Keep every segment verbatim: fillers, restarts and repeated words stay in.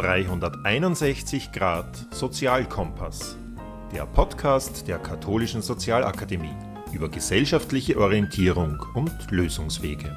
dreihunderteinundsechzig Grad Sozialkompass, der Podcast der Katholischen Sozialakademie über gesellschaftliche Orientierung und Lösungswege.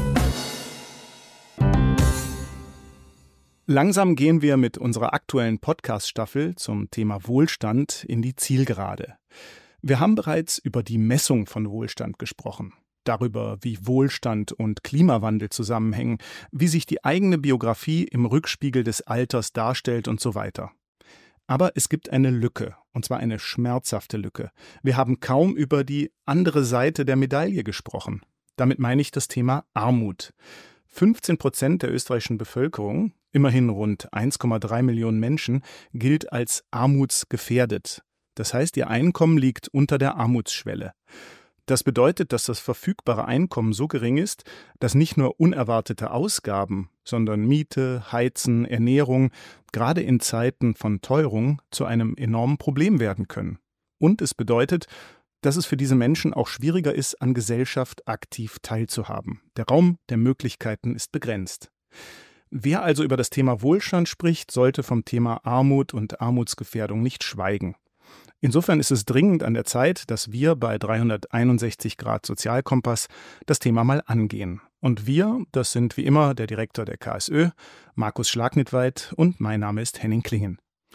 Langsam gehen wir mit unserer aktuellen Podcast-Staffel zum Thema Wohlstand in die Zielgerade. Wir haben bereits über die Messung von Wohlstand gesprochen. Darüber, wie Wohlstand und Klimawandel zusammenhängen, wie sich die eigene Biografie im Rückspiegel des Alters darstellt und so weiter. Aber es gibt eine Lücke, und zwar eine schmerzhafte Lücke. Wir haben kaum über die andere Seite der Medaille gesprochen. Damit meine ich das Thema Armut. fünfzehn Prozent der österreichischen Bevölkerung, immerhin rund eins Komma drei Millionen Menschen, gilt als armutsgefährdet. Das heißt, ihr Einkommen liegt unter der Armutsschwelle. Das bedeutet, dass das verfügbare Einkommen so gering ist, dass nicht nur unerwartete Ausgaben, sondern Miete, Heizen, Ernährung, gerade in Zeiten von Teuerung, zu einem enormen Problem werden können. Und es bedeutet, dass es für diese Menschen auch schwieriger ist, an Gesellschaft aktiv teilzuhaben. Der Raum der Möglichkeiten ist begrenzt. Wer also über das Thema Wohlstand spricht, sollte vom Thema Armut und Armutsgefährdung nicht schweigen. Insofern ist es dringend an der Zeit, dass wir bei dreihunderteinundsechzig Grad Sozialkompass das Thema mal angehen. Und wir, das sind wie immer der Direktor der K S Ö, Markus Schlagnitweit, und mein Name ist Henning Klingen.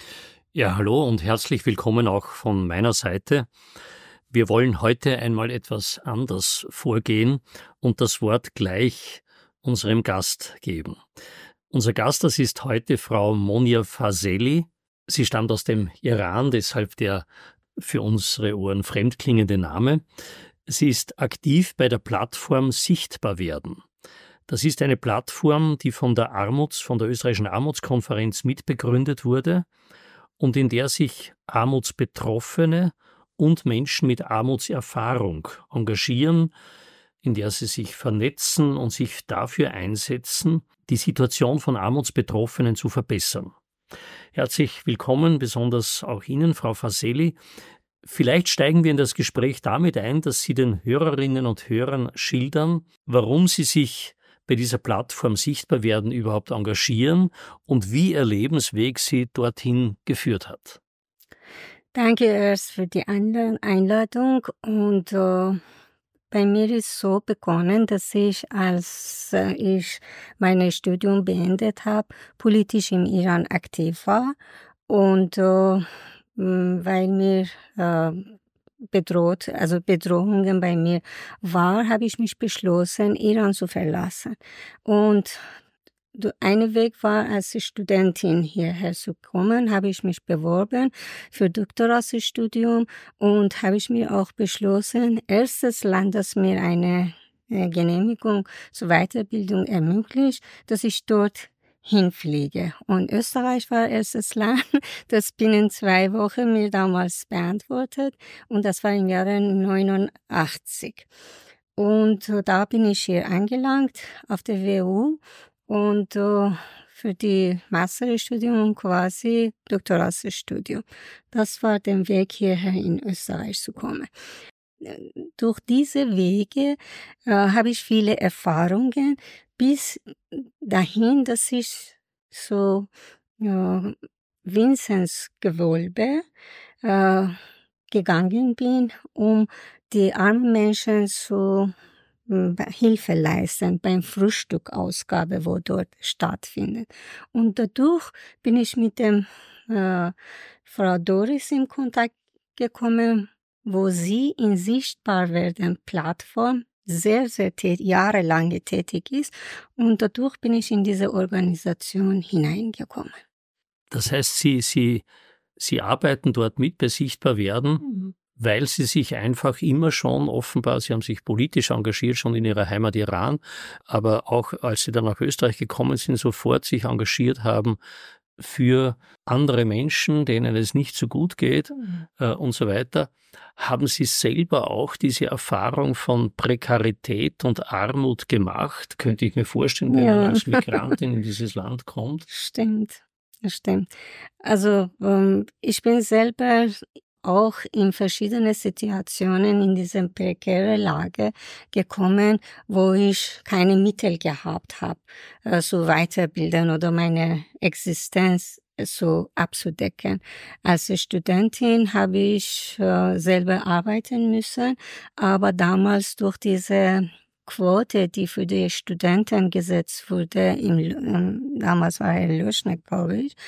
Ja, hallo und herzlich willkommen auch von meiner Seite. Wir wollen heute einmal etwas anders vorgehen und das Wort gleich unserem Gast geben. Unser Gast, das ist heute Frau Monia Faseli. Sie stammt aus dem Iran, deshalb der für unsere Ohren fremdklingende Name. Sie ist aktiv bei der Plattform Sichtbar werden. Das ist eine Plattform, die von der Armuts, von der österreichischen Armutskonferenz mitbegründet wurde und in der sich Armutsbetroffene und Menschen mit Armutserfahrung engagieren, in der sie sich vernetzen und sich dafür einsetzen, die Situation von Armutsbetroffenen zu verbessern. Herzlich willkommen, besonders auch Ihnen, Frau Faseli. Vielleicht steigen wir in das Gespräch damit ein, dass Sie den Hörerinnen und Hörern schildern, warum Sie sich bei dieser Plattform Sichtbar werden überhaupt engagieren und wie Ihr Lebensweg Sie dorthin geführt hat. Danke erst für die Einladung und äh, bei mir ist so begonnen, dass ich, als äh, ich mein Studium beendet habe, politisch im Iran aktiv war und äh, weil mir äh, bedroht, also Bedrohungen bei mir war, habe ich mich beschlossen, Iran zu verlassen. Und ein Weg war, als Studentin hierher zu kommen, habe ich mich beworben für Doktoratsstudium und habe ich mir auch beschlossen, erstes Land, das mir eine äh, Genehmigung zur Weiterbildung ermöglicht, dass ich dort hinfliege. Und Österreich war erstes Land, das binnen zwei Wochen mir damals beantwortet und das war im Jahre neunundachtzig. Und äh, da bin ich hier angelangt auf der W U. Und äh, für die Masterstudium quasi Doktoratsstudium. Das war der Weg hierher in Österreich zu kommen. Durch diese Wege äh, habe ich viele Erfahrungen bis dahin, dass ich so äh, Vinzenzgewölbe äh, gegangen bin, um die armen Menschen zu Hilfe leisten beim Frühstückausgabe, wo dort stattfindet. Und dadurch bin ich mit dem äh, Frau Doris in Kontakt gekommen, wo sie in Sichtbarwerden Plattform sehr, sehr tät- jahrelang tätig ist. Und dadurch bin ich in diese Organisation hineingekommen. Das heißt, Sie, Sie, Sie arbeiten dort mit bei Sichtbar werden, mhm. weil Sie sich einfach immer schon offenbar, Sie haben sich politisch engagiert, schon in Ihrer Heimat Iran, aber auch als Sie dann nach Österreich gekommen sind, sofort sich engagiert haben für andere Menschen, denen es nicht so gut geht mhm. äh, und so weiter. Haben Sie selber auch diese Erfahrung von Prekarität und Armut gemacht? Könnte ich mir vorstellen, wenn ja. man als Migrantin in dieses Land kommt? Stimmt, das stimmt. Also ähm, ich bin selber auch in verschiedene Situationen in dieser prekären Lage gekommen, wo ich keine Mittel gehabt habe, äh, so weiterbilden oder meine Existenz so abzudecken. Als Studentin habe ich äh, selber arbeiten müssen, aber damals durch diese Quote, die für die Studenten gesetzt wurde, im, ähm, damals war er Löschner, glaube ich,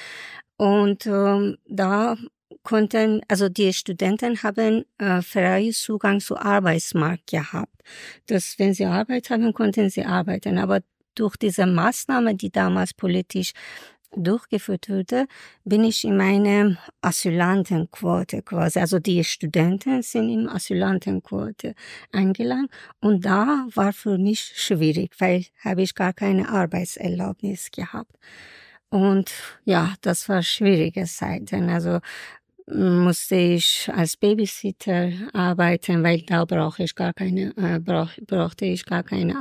und ähm, da konnten, also die Studenten haben äh, freien Zugang zu Arbeitsmarkt gehabt. Dass, wenn sie Arbeit haben, konnten sie arbeiten, aber durch diese Maßnahme, die damals politisch durchgeführt wurde, bin ich in meine Asylantenquote quasi, also die Studenten sind in Asylantenquote eingelangt und da war für mich schwierig, weil habe ich gar keine Arbeitserlaubnis gehabt. Und ja, das war schwierige Zeiten, also musste ich als Babysitter arbeiten, weil da brauche ich gar keine, äh, brauch, brauchte ich gar keine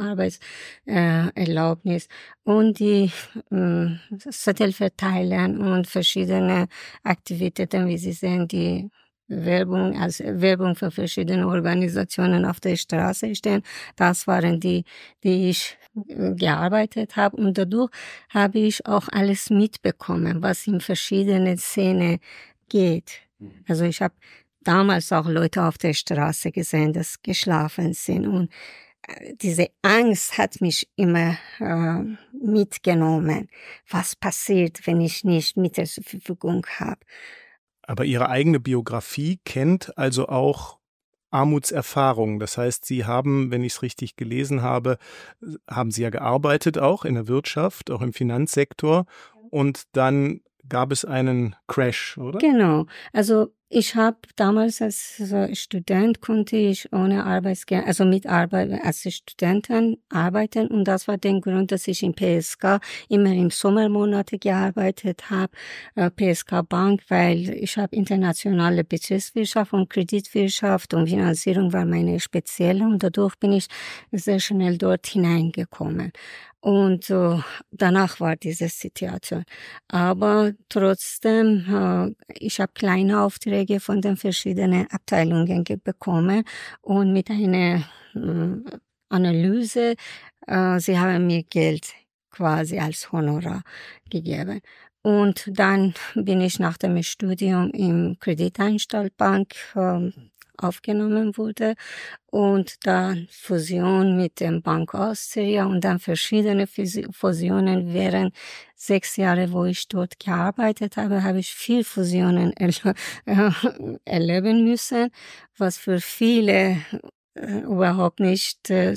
Arbeitserlaubnis. Äh, und die äh, Zettel verteilen und verschiedene Aktivitäten, wie Sie sehen, die Werbung, als Werbung für verschiedene Organisationen auf der Straße stehen. Das waren die, die ich gearbeitet habe. Und dadurch habe ich auch alles mitbekommen, was in verschiedenen Szenen geht. Also ich habe damals auch Leute auf der Straße gesehen, die geschlafen sind und diese Angst hat mich immer äh, mitgenommen. Was passiert, wenn ich nicht Mittel zur Verfügung habe? Aber Ihre eigene Biografie kennt also auch Armutserfahrung. Das heißt, Sie haben, wenn ich es richtig gelesen habe, haben Sie ja gearbeitet auch in der Wirtschaft, auch im Finanzsektor und dann gab es einen Crash, oder? Genau. Also ich habe damals als Student konnte ich ohne Arbeitsgeld, also mit Arbeit als Studentin arbeiten und das war der Grund, dass ich in P S K immer im Sommermonate gearbeitet habe, äh, P S K Bank, weil ich habe internationale Betriebswirtschaft und Kreditwirtschaft und Finanzierung war meine spezielle und dadurch bin ich sehr schnell dort hineingekommen. Und äh, danach war diese Situation. Aber trotzdem, äh, ich habe kleine Aufträge von den verschiedenen Abteilungen bekommen und mit einer äh, Analyse, äh, sie haben mir Geld quasi als Honorar gegeben. Und dann bin ich nach dem Studium im Kreditanstaltbank äh, aufgenommen wurde und dann Fusion mit dem Bank Austria und dann verschiedene Fusionen während sechs Jahre, wo ich dort gearbeitet habe, habe ich viel Fusionen erle- erleben müssen, was für viele äh, überhaupt nicht äh,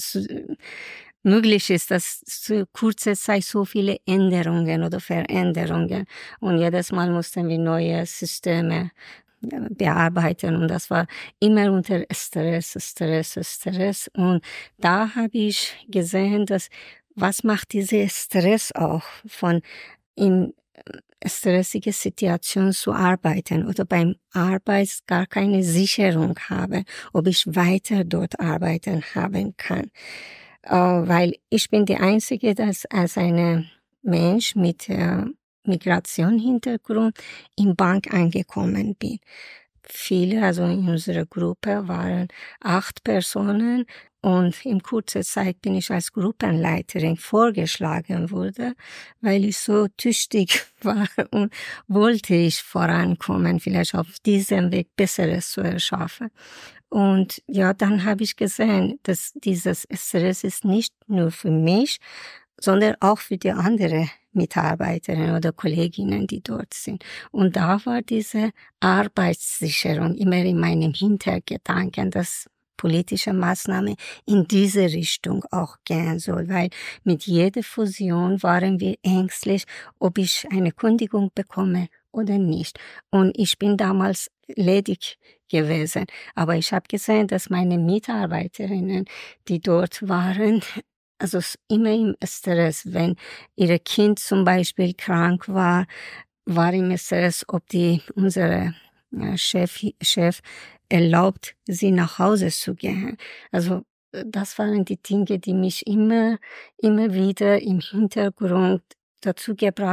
möglich ist, dass zu kurzer Zeit so viele Änderungen oder Veränderungen und jedes Mal mussten wir neue Systeme bearbeiten und das war immer unter Stress, Stress, Stress und da habe ich gesehen, dass was macht dieser Stress auch von in stressige Situation zu arbeiten oder beim Arbeit gar keine Sicherung haben, ob ich weiter dort arbeiten haben kann, äh, weil ich bin die Einzige, dass als eine Mensch mit äh, Migrationshintergrund in Bank angekommen bin. Viele, also in unserer Gruppe waren acht Personen und in kurzer Zeit bin ich als Gruppenleiterin vorgeschlagen wurde, weil ich so tüchtig war und wollte ich vorankommen, vielleicht auf diesem Weg Besseres zu erschaffen. Und ja, dann habe ich gesehen, dass dieses Stress ist nicht nur für mich, sondern auch für die anderen Mitarbeiterinnen oder Kolleginnen, die dort sind. Und da war diese Arbeitssicherung immer in meinem Hintergedanken, dass politische Maßnahme in diese Richtung auch gehen soll, weil mit jeder Fusion waren wir ängstlich, ob ich eine Kündigung bekomme oder nicht. Und ich bin damals ledig gewesen, aber ich habe gesehen, dass meine Mitarbeiterinnen, die dort waren, also immer im Stress, wenn ihr Kind zum Beispiel krank war, war im Stress, ob die unsere Chef, Chef erlaubt, sie nach Hause zu gehen. Also das waren die Dinge, die mich immer, immer wieder im Hintergrund dazu gebracht,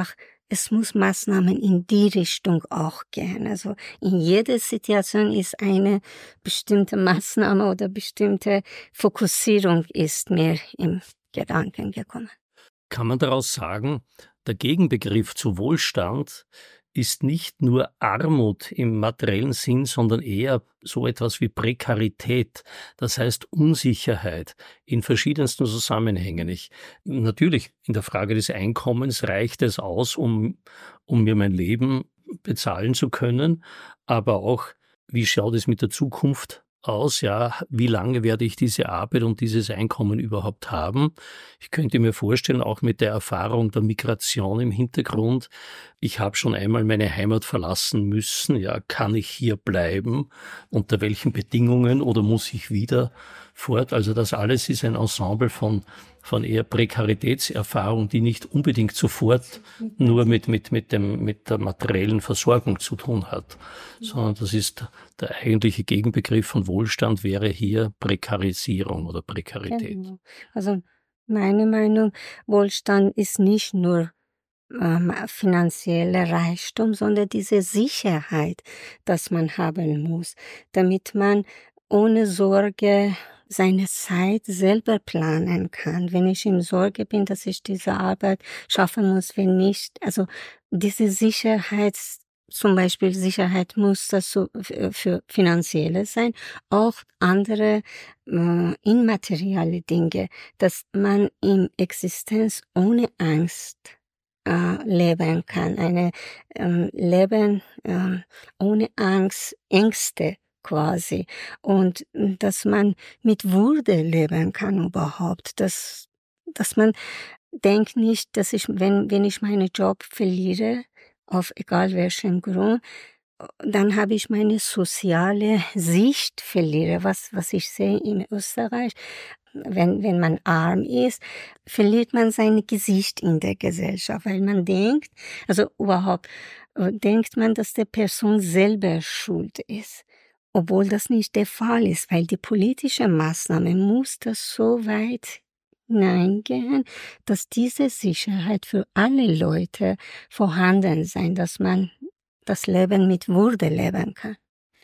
es muss Maßnahmen in die Richtung auch gehen. Also in jeder Situation ist eine bestimmte Maßnahme oder bestimmte Fokussierung ist mir im Gedanken gekommen. Kann man daraus sagen, der Gegenbegriff zu Wohlstand ist nicht nur Armut im materiellen Sinn, sondern eher so etwas wie Prekarität, das heißt Unsicherheit in verschiedensten Zusammenhängen. Ich, natürlich, in der Frage des Einkommens reicht es aus, um, um mir mein Leben bezahlen zu können, aber auch, wie schaut es mit der Zukunft aus, ja, wie lange werde ich diese Arbeit und dieses Einkommen überhaupt haben? Ich könnte mir vorstellen, auch mit der Erfahrung der Migration im Hintergrund, ich habe schon einmal meine Heimat verlassen müssen, ja, kann ich hier bleiben? Unter welchen Bedingungen oder muss ich wieder fort? Also das alles ist ein Ensemble von von eher Prekaritätserfahrung, die nicht unbedingt sofort nur mit, mit, mit, dem, mit der materiellen Versorgung zu tun hat, sondern das ist der eigentliche Gegenbegriff von Wohlstand wäre hier Prekarisierung oder Prekarität. Genau. Also meine Meinung, Wohlstand ist nicht nur ähm, finanzieller Reichtum, sondern diese Sicherheit, dass man haben muss, damit man ohne Sorge seine Zeit selber planen kann. Wenn ich in Sorge bin, dass ich diese Arbeit schaffen muss, wenn nicht, also diese Sicherheit, zum Beispiel Sicherheit muss das so für finanzielle sein, auch andere äh, immaterielle Dinge, dass man in Existenz ohne Angst äh, leben kann, eine äh, Leben äh, ohne Angst, Ängste quasi. Und dass man mit Würde leben kann überhaupt. Dass, dass man denkt nicht, dass ich, wenn, wenn ich meinen Job verliere, auf egal welchem Grund, dann habe ich meine soziale Sicht verliere. Was, was ich sehe in Österreich, wenn, wenn man arm ist, verliert man sein Gesicht in der Gesellschaft, weil man denkt, also überhaupt, denkt man, dass der Person selber schuld ist. Obwohl das nicht der Fall ist, weil die politische Maßnahme muss das so weit hineingehen, dass diese Sicherheit für alle Leute vorhanden sein, dass man das Leben mit Würde leben kann.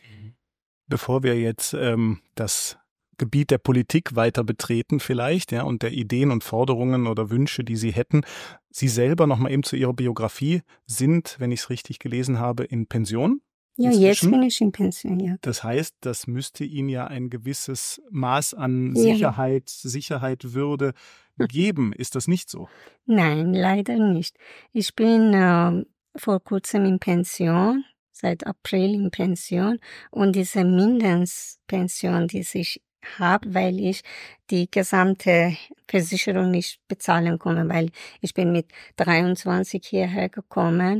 Bevor wir jetzt ähm, das Gebiet der Politik weiter betreten vielleicht, ja, und der Ideen und Forderungen oder Wünsche, die Sie hätten, Sie selber noch mal eben zu Ihrer Biografie sind, wenn ich es richtig gelesen habe, in Pension? Ja, Inzwischen. Jetzt bin ich in Pension, ja. Das heißt, das müsste Ihnen ja ein gewisses Maß an Ja. Sicherheit, Sicherheit, Würde geben. Ist das nicht so? Nein, leider nicht. Ich bin äh, vor kurzem in Pension, seit April in Pension. Und diese Mindestpension, die ich habe, weil ich die gesamte Versicherung nicht bezahlen konnte, weil ich bin mit dreiundzwanzig hierher gekommen.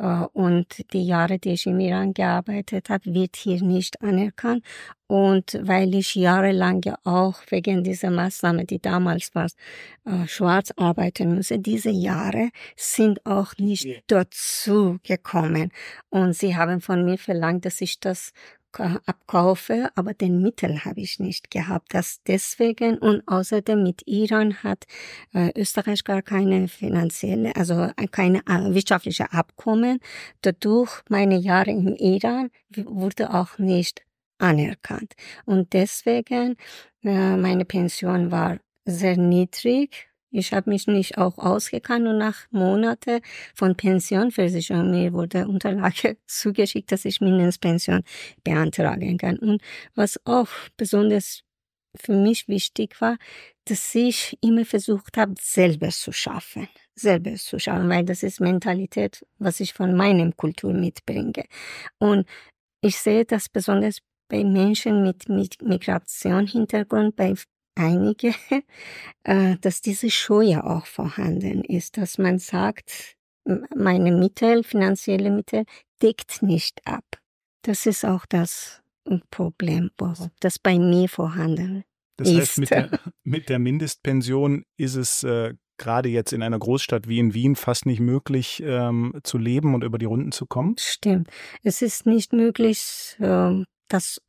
Und die Jahre, die ich im Iran gearbeitet habe, wird hier nicht anerkannt. Und weil ich jahrelang ja auch wegen dieser Maßnahme, die damals war, äh, schwarz arbeiten musste, diese Jahre sind auch nicht yeah. dazu gekommen. Und sie haben von mir verlangt, dass ich das abkaufe, aber den Mittel habe ich nicht gehabt. Das deswegen und außerdem mit Iran hat äh, Österreich gar keine finanzielle, also keine äh, wirtschaftliche Abkommen. Dadurch meine Jahre im Iran wurde auch nicht anerkannt. Und deswegen äh, meine Pension war sehr niedrig. Ich habe mich nicht auch ausgekannt und nach Monaten von Pensionversicherung mir wurde Unterlage zugeschickt, dass ich Mindestpension beantragen kann. Und was auch besonders für mich wichtig war, dass ich immer versucht habe, selber zu schaffen. Selber zu schaffen, weil das ist Mentalität, was ich von meinem Kultur mitbringe. Und ich sehe das besonders bei Menschen mit, mit Migrationshintergrund, bei einige, äh, dass diese Scheu auch vorhanden ist, dass man sagt, meine Mittel, finanzielle Mittel, deckt nicht ab. Das ist auch das Problem, das bei mir vorhanden das ist. Das heißt, mit der, mit der Mindestpension ist es äh, gerade jetzt in einer Großstadt wie in Wien fast nicht möglich, ähm, zu leben und über die Runden zu kommen? Stimmt. Es ist nicht möglich, äh, das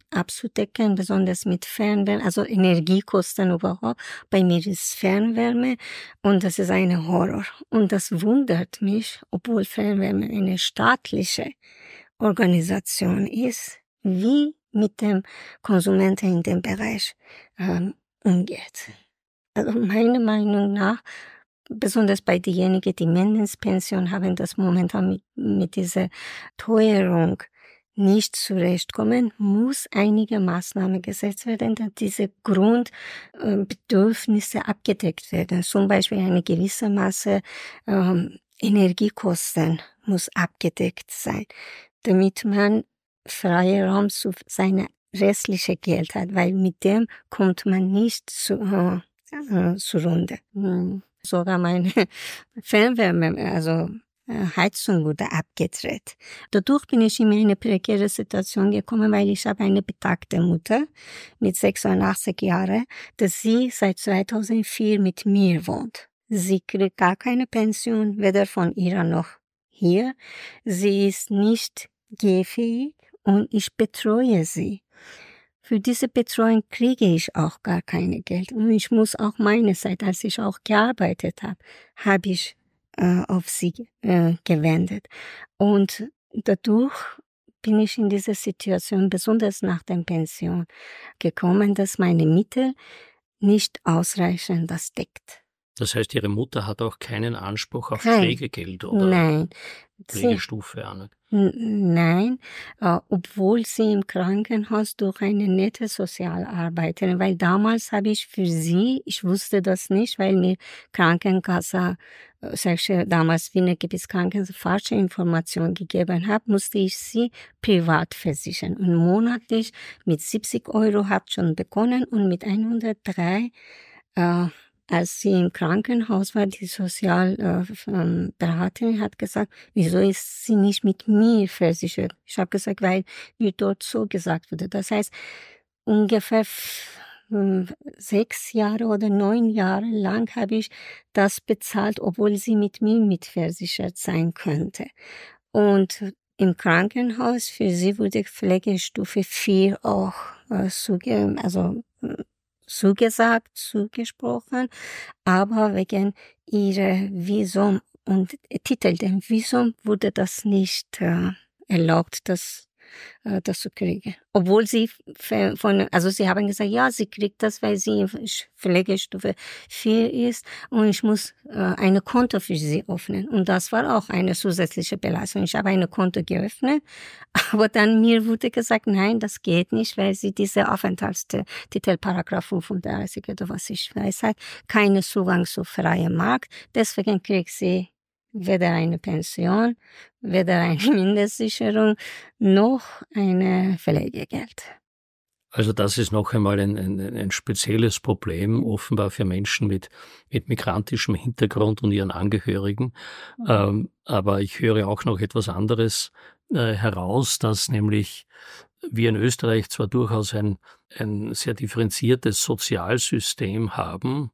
abzudecken, besonders mit Fernwärme, also Energiekosten überhaupt. Bei mir ist Fernwärme und das ist ein Horror. Und das wundert mich, obwohl Fernwärme eine staatliche Organisation ist, wie mit dem Konsumenten in dem Bereich ähm, umgeht. Also meiner Meinung nach, besonders bei denjenigen, die Mindestpension haben, das momentan mit, mit dieser Teuerung nicht zurechtkommen, muss einige Maßnahmen gesetzt werden, dass diese Grundbedürfnisse abgedeckt werden. Zum Beispiel eine gewisse Masse ähm, Energiekosten muss abgedeckt sein, damit man freien Raum zu seiner restliche Geld hat, weil mit dem kommt man nicht zu, äh, äh, zu Runde. Hm. Sogar meine Fernwärme, also Heizung wurde abgedreht. Dadurch bin ich in eine prekäre Situation gekommen, weil ich habe eine betagte Mutter mit sechsundachtzig Jahren, dass sie seit zweitausendvier mit mir wohnt. Sie kriegt gar keine Pension, weder von ihrer noch hier. Sie ist nicht gehfähig und ich betreue sie. Für diese Betreuung kriege ich auch gar keine Geld. Und ich muss auch meine Zeit, als ich auch gearbeitet habe, habe ich äh, auf sie äh, gewendet. Und dadurch bin ich in diese Situation, besonders nach der Pension, gekommen, dass meine Mittel nicht ausreichend das deckt. Das heißt, Ihre Mutter hat auch keinen Anspruch auf Kein, Pflegegeld oder nein. Pflegestufe auch nicht? Nein, äh, obwohl sie im Krankenhaus durch eine nette Sozialarbeiterin, weil damals habe ich für sie, ich wusste das nicht, weil mir Krankenkasse, äh, solche, damals Wiener Gebietskrankenkasse falsche Informationen gegeben hat, musste ich sie privat versichern. Und monatlich mit siebzig Euro hat schon begonnen und mit hundertdrei, äh, als sie im Krankenhaus war, die Sozialberaterin äh, hat gesagt, wieso ist sie nicht mit mir versichert? Ich habe gesagt, weil mir dort so gesagt wurde. Das heißt, ungefähr f- sechs Jahre oder neun Jahre lang habe ich das bezahlt, obwohl sie mit mir mitversichert sein könnte. Und im Krankenhaus für sie wurde Pflegestufe vier auch äh, zuge, also zugesagt, zugesprochen, aber wegen ihrer Visum und Titel dem Visum wurde das nicht äh, erlaubt, das äh, das zu kriegen. Obwohl sie von, also sie haben gesagt, ja, sie kriegt das, weil sie Pflegestufe vier ist und ich muss äh, eine Konto für sie öffnen. Und das war auch eine zusätzliche Belastung. Ich habe eine Konto geöffnet, aber dann mir wurde gesagt, nein, das geht nicht, weil sie diese Aufenthaltstitel Paragraph fünfunddreißig oder was ich weiß hat, keinen Zugang zu freiem Markt. Deswegen kriegt sie weder eine Pension, weder eine Mindestsicherung, noch eine Pflegegeld. Also das ist noch einmal ein, ein, ein spezielles Problem, offenbar für Menschen mit, mit migrantischem Hintergrund und ihren Angehörigen. Mhm. Ähm, aber ich höre auch noch etwas anderes äh, heraus, dass nämlich wir in Österreich zwar durchaus ein, ein sehr differenziertes Sozialsystem haben,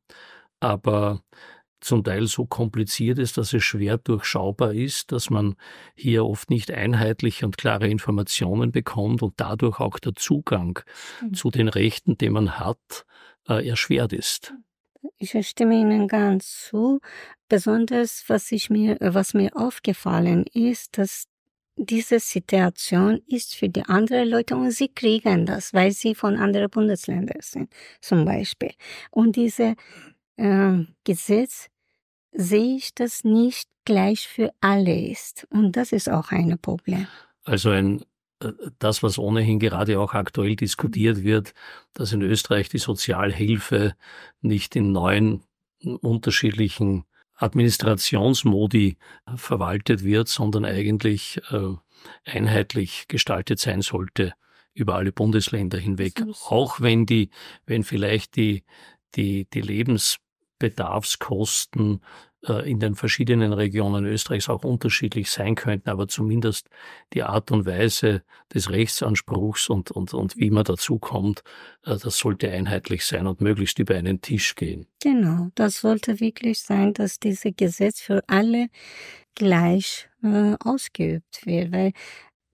aber zum Teil so kompliziert ist, dass es schwer durchschaubar ist, dass man hier oft nicht einheitliche und klare Informationen bekommt und dadurch auch der Zugang mhm. zu den Rechten, die man hat, äh, erschwert ist. Ich stimme Ihnen ganz zu. Besonders, was ich mir, was mir aufgefallen ist, dass diese Situation ist für die anderen Leute und sie kriegen das, weil sie von anderen Bundesländern sind, zum Beispiel. Und diese äh, Gesetz sehe ich, das nicht gleich für alle ist. Und das ist auch ein Problem. Also ein, das, was ohnehin gerade auch aktuell diskutiert wird, dass in Österreich die Sozialhilfe nicht in neun unterschiedlichen Administrationsmodi verwaltet wird, sondern eigentlich äh, einheitlich gestaltet sein sollte über alle Bundesländer hinweg. Auch wenn die, wenn vielleicht die, die, die Lebens Bedarfskosten äh, in den verschiedenen Regionen Österreichs auch unterschiedlich sein könnten, aber zumindest die Art und Weise des Rechtsanspruchs und, und, und wie man dazu kommt, äh, das sollte einheitlich sein und möglichst über einen Tisch gehen. Genau, das sollte wirklich sein, dass dieses Gesetz für alle gleich äh, ausgeübt wird, weil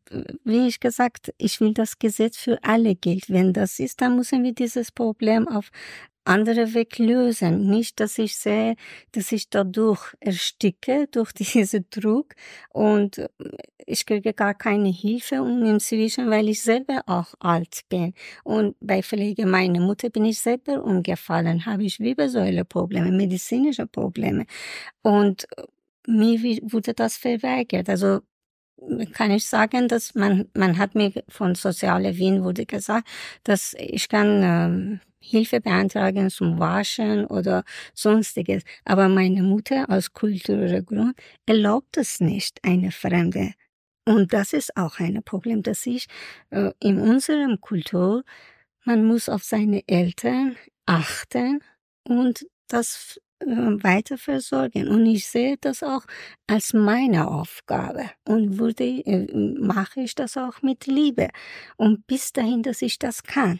wie ich gesagt, ich will das Gesetz für alle gilt. Wenn das ist, dann müssen wir dieses Problem auf andere Weg lösen. Nicht, dass ich sehe, dass ich dadurch ersticke, durch diesen Druck und ich kriege gar keine Hilfe und inzwischen, weil ich selber auch alt bin und bei Pflege meiner Mutter bin ich selber umgefallen, habe ich Wirbelsäuleprobleme, medizinische Probleme und mir wurde das verweigert. Also kann ich sagen, dass man, man hat mir von Soziale Wien wurde gesagt, dass ich kann ähm, Hilfe beantragen zum Waschen oder sonstiges. Aber meine Mutter aus kultureller Grund erlaubt es nicht, eine Fremde. Und das ist auch ein Problem, dass ich äh, in unserer Kultur, man muss auf seine Eltern achten und das weiter versorgen. Und ich sehe das auch als meine Aufgabe und würde, äh, mache ich das auch mit Liebe. Und bis dahin, dass ich das kann.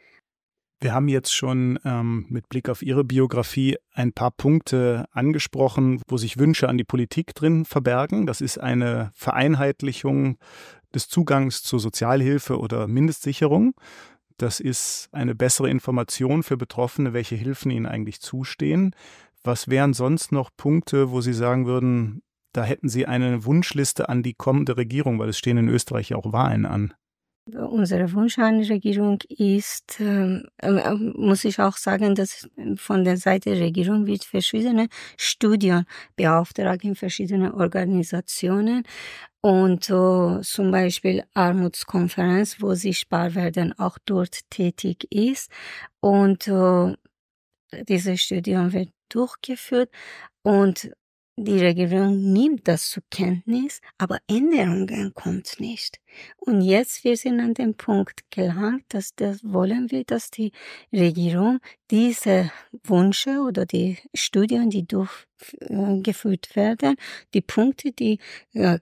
Wir haben jetzt schon ähm, mit Blick auf Ihre Biografie ein paar Punkte angesprochen, wo sich Wünsche an die Politik drin verbergen. Das ist eine Vereinheitlichung des Zugangs zur Sozialhilfe oder Mindestsicherung. Das ist eine bessere Information für Betroffene, welche Hilfen ihnen eigentlich zustehen. Was wären sonst noch Punkte, wo Sie sagen würden, da hätten Sie eine Wunschliste an die kommende Regierung, weil es stehen in Österreich ja auch Wahlen an? Unsere Wunsch an die Regierung ist, äh, äh, muss ich auch sagen, dass von der Seite der Regierung wird verschiedene Studien beauftragt in verschiedenen Organisationen und äh, zum Beispiel Armutskonferenz, wo sie Sparwerden auch dort tätig ist und äh, diese Studien wird durchgeführt und die Regierung nimmt das zur Kenntnis, aber Änderungen kommt nicht. Und jetzt wir sind an dem Punkt gelangt, dass das wollen wir, dass die Regierung diese Wünsche oder die Studien, die durchgeführt werden, die Punkte, die äh,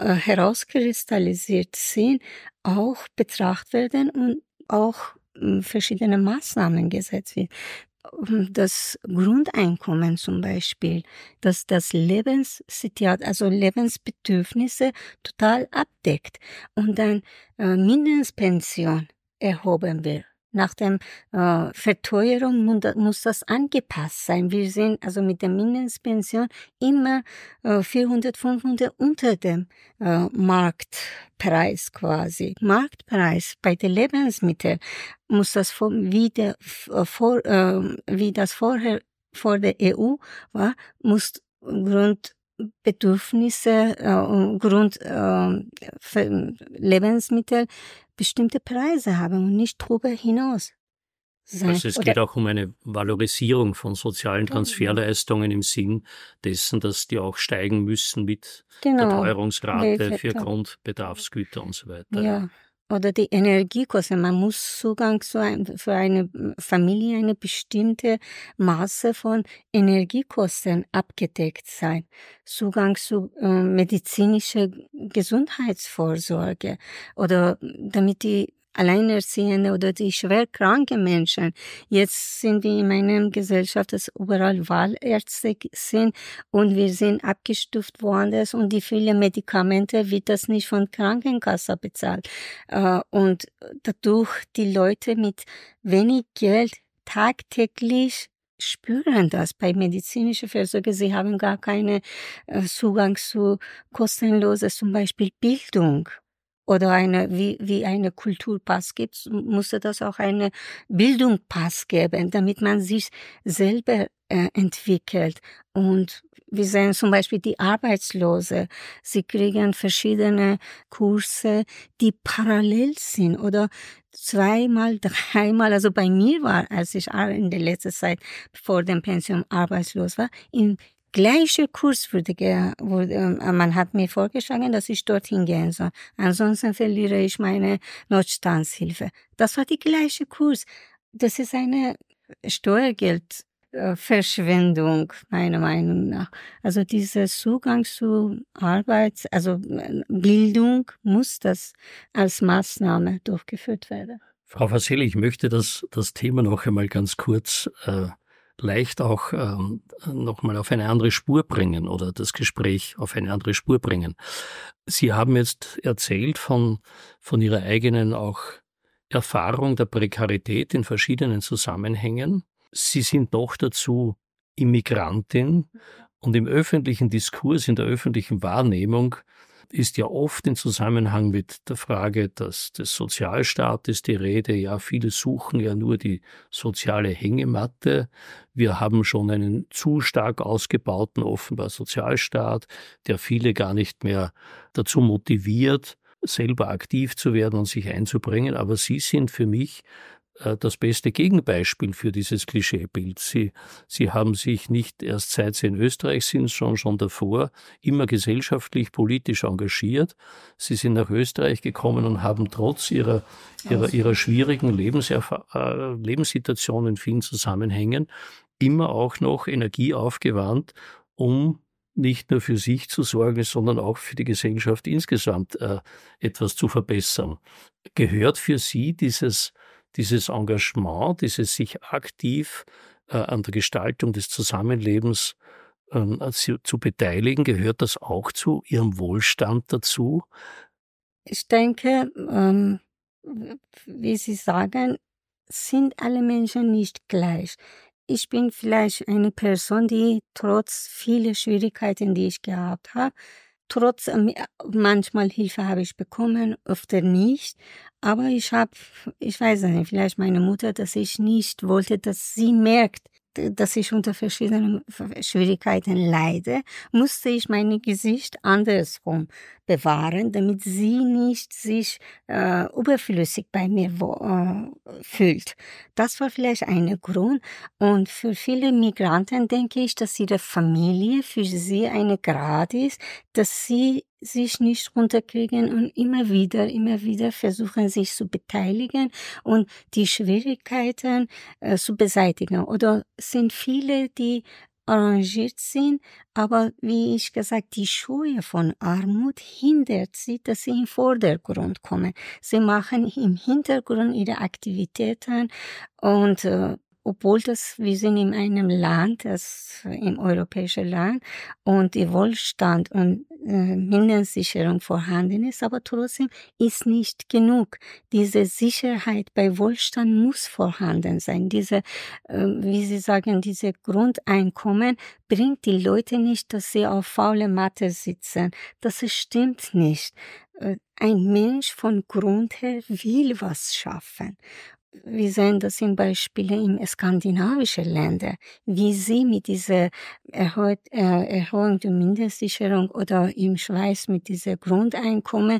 herauskristallisiert sind, auch betrachtet werden und auch äh, verschiedene Maßnahmen gesetzt werden. Das Grundeinkommen zum Beispiel, dass das Lebenssituation, also Lebensbedürfnisse total abdeckt und dann äh, Mindestpension erhoben wird. Nach der äh, Verteuerung muss das angepasst sein. Wir sind also mit der Mindestpension immer äh, vierhundert, fünfhundert unter dem äh, Marktpreis quasi. Marktpreis bei den Lebensmitteln muss das vor, wie, der, vor, äh, wie das vorher vor der E U war, muss Grundbedürfnisse äh, Grund äh, Lebensmittel bestimmte Preise haben und nicht darüber hinaus sein. Also es Oder geht auch um eine Valorisierung von sozialen Transferleistungen im Sinn dessen, dass die auch steigen müssen mit genau. der Teuerungsrate Welche, für Grundbedarfsgüter und so weiter. Ja. Oder die Energiekosten. Man muss Zugang zu ein, für eine Familie eine bestimmte Maße von Energiekosten abgedeckt sein. Zugang zu äh, medizinischer Gesundheitsvorsorge oder damit die Alleinerziehende oder die schwer kranke Menschen. Jetzt sind wir in meiner Gesellschaft, dass überall Wahlärzte sind und wir sind abgestuft woanders und die vielen Medikamente wird das nicht von Krankenkasse bezahlt. Und dadurch die Leute mit wenig Geld tagtäglich spüren das bei medizinischer Versorgung. Sie haben gar keinen Zugang zu kostenloses, zum Beispiel Bildung. Oder eine, wie, wie eine Kulturpass gibt, musste das auch eine Bildungspass geben, damit man sich selber äh, entwickelt. Und wir sehen zum Beispiel die Arbeitslose. Sie kriegen verschiedene Kurse, die parallel sind oder zweimal, dreimal. Also bei mir war, als ich in der letzten Zeit vor dem Pension arbeitslos war, im gleicher Kurs wurde, wurde, man hat mir vorgeschlagen, dass ich dorthin gehen soll. Ansonsten verliere ich meine Notstandshilfe. Das war die gleiche Kurs. Das ist eine Steuergeldverschwendung, meiner Meinung nach. Also dieser Zugang zu Arbeit, also Bildung, muss das als Maßnahme durchgeführt werden. Frau Fasel, ich möchte das, das Thema noch einmal ganz kurz äh, leicht auch ähm, nochmal auf eine andere Spur bringen oder das Gespräch auf eine andere Spur bringen. Sie haben jetzt erzählt von, von Ihrer eigenen auch Erfahrung der Prekarität in verschiedenen Zusammenhängen. Sie sind noch dazu Immigrantin und im öffentlichen Diskurs, in der öffentlichen Wahrnehmung ist ja oft in Zusammenhang mit der Frage des, des Sozialstaates die Rede, ja, viele suchen ja nur die soziale Hängematte. Wir haben schon einen zu stark ausgebauten, offenbar Sozialstaat, der viele gar nicht mehr dazu motiviert, selber aktiv zu werden und sich einzubringen. Aber Sie sind für mich das beste Gegenbeispiel für dieses Klischeebild. Sie, Sie haben sich nicht erst seit Sie in Österreich sind, schon, schon davor, immer gesellschaftlich, politisch engagiert. Sie sind nach Österreich gekommen und haben trotz ihrer, ihrer, ihrer schwierigen Lebenserf- äh, Lebenssituation in vielen Zusammenhängen immer auch noch Energie aufgewandt, um nicht nur für sich zu sorgen, sondern auch für die Gesellschaft insgesamt äh, etwas zu verbessern. Gehört für Sie dieses Dieses Engagement, dieses sich aktiv äh, an der Gestaltung des Zusammenlebens ähm, zu, zu beteiligen, gehört das auch zu Ihrem Wohlstand dazu? Ich denke, ähm, wie Sie sagen, sind alle Menschen nicht gleich. Ich bin vielleicht eine Person, die trotz vieler Schwierigkeiten, die ich gehabt habe, trotz ähm, manchmal Hilfe habe ich bekommen, öfter nicht. Aber ich habe, ich weiß nicht, vielleicht meine Mutter, dass ich nicht wollte, dass sie merkt, dass ich unter verschiedenen Schwierigkeiten leide, musste ich mein Gesicht andersrum bewahren, damit sie nicht sich äh, überflüssig bei mir äh, fühlt. Das war vielleicht ein Grund. Und für viele Migranten denke ich, dass ihre Familie für sie eine Grad ist, dass sie sich nicht runterkriegen und immer wieder, immer wieder versuchen, sich zu beteiligen und die Schwierigkeiten äh, zu beseitigen. Oder sind viele, die arrangiert sind, aber wie ich gesagt, die Scheu von Armut hindert sie, dass sie im Vordergrund kommen. Sie machen im Hintergrund ihre Aktivitäten und äh, obwohl das, wir sind in einem Land, das im europäischen Land und die Wohlstand und äh, Mindestsicherung vorhanden ist, aber trotzdem ist nicht genug. Diese Sicherheit bei Wohlstand muss vorhanden sein. Diese, äh, wie Sie sagen, diese Grundeinkommen bringt die Leute nicht, dass sie auf faule Matte sitzen. Das stimmt nicht. Äh, ein Mensch von Grund her will was schaffen. Wir sehen das in Beispielen in skandinavischen Ländern, wie sie mit dieser Erhöh- äh, Erhöhung der Mindestsicherung oder im Schweiz mit dieser Grundeinkommen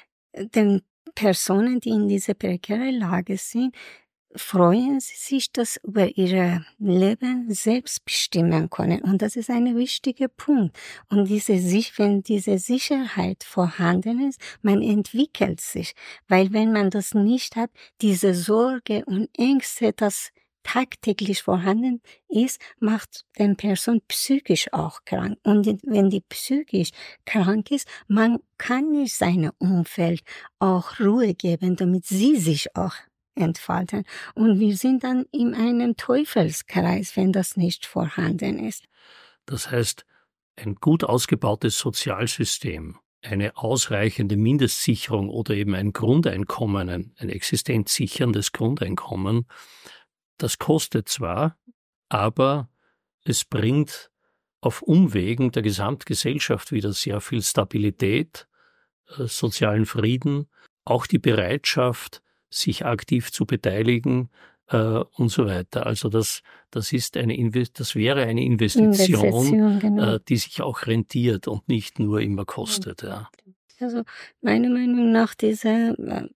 den Personen, die in dieser prekären Lage sind, freuen sie sich, dass über ihr Leben selbst bestimmen können. Und das ist ein wichtiger Punkt. Und diese, wenn diese Sicherheit vorhanden ist, man entwickelt sich. Weil wenn man das nicht hat, diese Sorge und Ängste, das tagtäglich vorhanden ist, macht den Person psychisch auch krank. Und wenn die psychisch krank ist, man kann nicht seinem Umfeld auch Ruhe geben, damit sie sich auch entfalten. Und wir sind dann in einem Teufelskreis, wenn das nicht vorhanden ist. Das heißt, ein gut ausgebautes Sozialsystem, eine ausreichende Mindestsicherung oder eben ein Grundeinkommen, ein, ein existenzsicherndes Grundeinkommen, das kostet zwar, aber es bringt auf Umwegen der Gesamtgesellschaft wieder sehr viel Stabilität, äh, sozialen Frieden, auch die Bereitschaft, sich aktiv zu beteiligen äh, und so weiter. Also das, das ist eine Inve- das wäre eine Investition, Investition genau. äh, die sich auch rentiert und nicht nur immer kostet. Ja. Also meiner Meinung nach diese,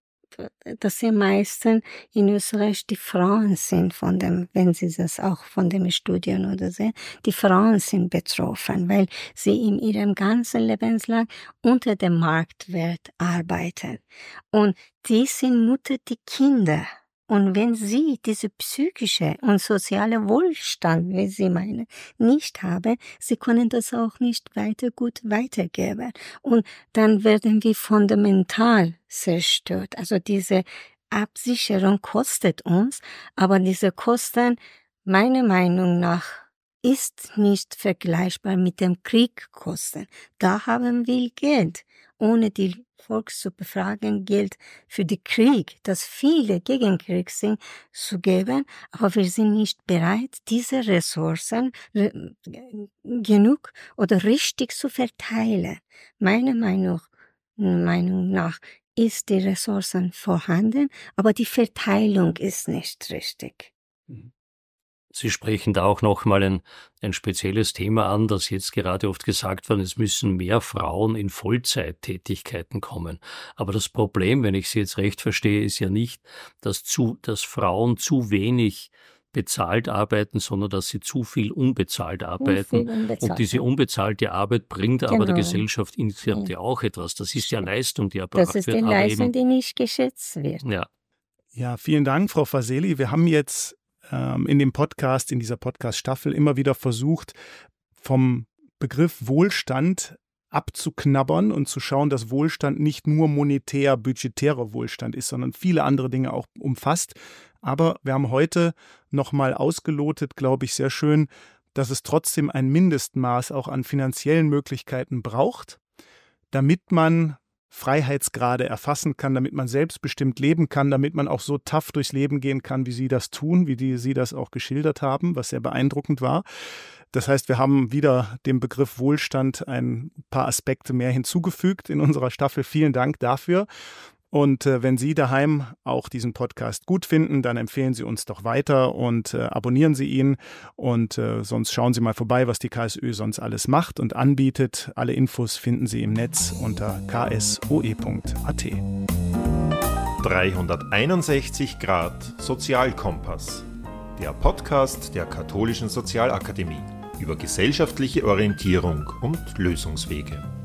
dass sie am meisten in Österreich die Frauen sind von dem, wenn sie das auch von dem Studien oder sehen, die Frauen sind betroffen, weil sie in ihrem ganzen Lebenslang unter dem Marktwert arbeiten. Und die sind Mutter die Kinder. Und wenn sie diese psychische und soziale Wohlstand, wie sie meinen, nicht haben, sie können das auch nicht weiter gut weitergeben. Und dann werden wir fundamental zerstört. Also diese Absicherung kostet uns, aber diese Kosten meiner Meinung nach ist nicht vergleichbar mit dem Kriegkosten. Da haben wir Geld. Ohne die Volk zu befragen, Geld für den Krieg, dass viele gegen Krieg sind, zu geben. Aber wir sind nicht bereit, diese Ressourcen re- genug oder richtig zu verteilen. Meiner Meinung, Meinung nach ist die Ressourcen vorhanden, aber die Verteilung ist nicht richtig. Sie sprechen da auch nochmal ein, ein spezielles Thema an, das jetzt gerade oft gesagt wird, es müssen mehr Frauen in Vollzeittätigkeiten kommen. Aber das Problem, wenn ich Sie jetzt recht verstehe, ist ja nicht, dass, zu, dass Frauen zu wenig bezahlt arbeiten, sondern dass sie zu viel unbezahlt arbeiten. Viel unbezahlt. Und diese unbezahlte Arbeit bringt aber der Genau. Gesellschaft insgesamt ja auch etwas. Das ist ja Leistung, die erbracht Das ist wird. die aber Leistung, eben, die nicht geschätzt wird. ja, Ja, vielen Dank, Frau Faseli. Wir haben jetzt ähm, in dem Podcast, in dieser Podcast-Staffel immer wieder versucht, vom Begriff Wohlstand abzuknabbern und zu schauen, dass Wohlstand nicht nur monetär, budgetärer Wohlstand ist, sondern viele andere Dinge auch umfasst. Aber wir haben heute nochmal ausgelotet, glaube ich, sehr schön, dass es trotzdem ein Mindestmaß auch an finanziellen Möglichkeiten braucht, damit man Freiheitsgrade erfassen kann, damit man selbstbestimmt leben kann, damit man auch so tough durchs Leben gehen kann, wie Sie das tun, wie die, Sie das auch geschildert haben, was sehr beeindruckend war. Das heißt, wir haben wieder dem Begriff Wohlstand ein paar Aspekte mehr hinzugefügt in unserer Staffel. Vielen Dank dafür. Und äh, wenn Sie daheim auch diesen Podcast gut finden, dann empfehlen Sie uns doch weiter und äh, abonnieren Sie ihn. Und äh, sonst schauen Sie mal vorbei, was die K S Ö sonst alles macht und anbietet. Alle Infos finden Sie im Netz unter k s o e punkt a t. dreihunderteinundsechzig Grad Sozialkompass. Der Podcast der Katholischen Sozialakademie über gesellschaftliche Orientierung und Lösungswege.